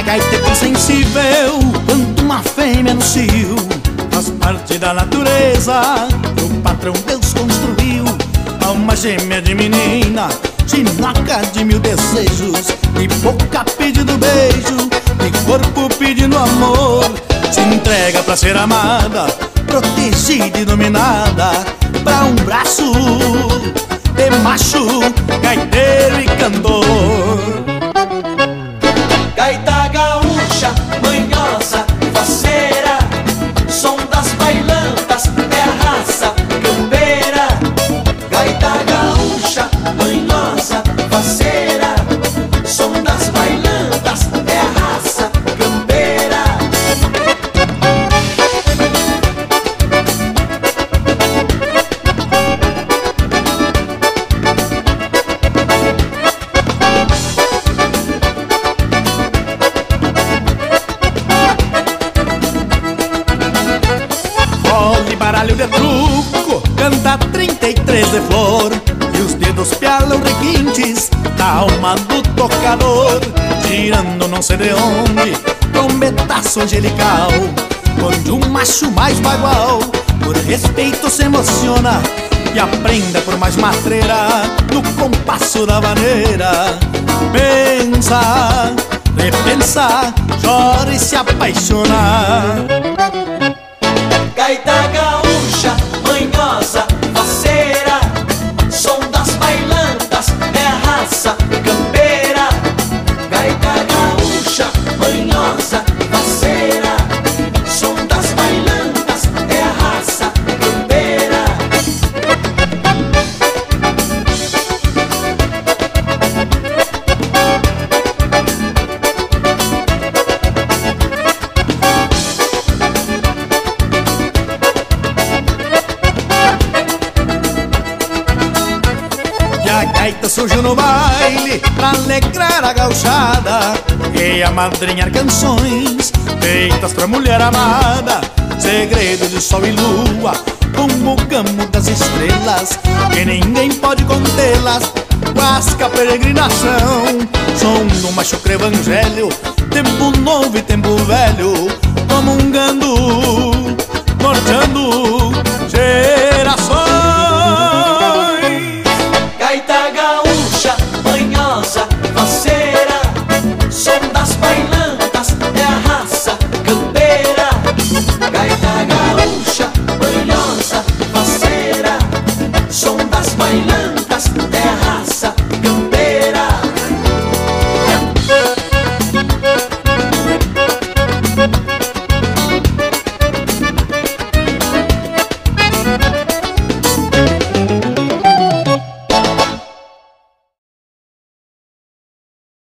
gaita é tão sensível quanto uma fêmea no cio. Faz parte da natureza que o patrão Deus construiu. Alma gêmea de menina, chinoca de mil desejos, de boca pedindo beijo, de corpo pedindo amor. Se entrega pra ser amada, protegida e dominada, pra um braço de macho, gaiteiro e cantor. Gaita gaúcha, manhosa, faceira, som das bailantas, é a raça campeira. Gaita gaúcha, manhosa, faceira, som das bailantas, é a raça campeira. Baralho de truco, canta 33 de flor, e os dedos pialam requintes da alma do tocador. Girando não sei de onde, trombetaço angelical, onde um macho mais bagual, por respeito se emociona e aprenda por mais matreira no compasso da maneira. Pensa, repensa, chora e se apaixona. Gaita gaúcha, manhosa, faceira, som das bailantas, é a raça campeira. Gaita gaúcha, manhosa, faceira, som das bailantas, é a raça campeira. A gaita surgiu no baile pra alegrar a gauchada e amadrinhar canções feitas pra mulher amada. Segredo de sol e lua, como o gamo das estrelas, que ninguém pode contê-las. Guasca peregrinação, som do macho evangelho, tempo novo e tempo velho, comungando, norteando,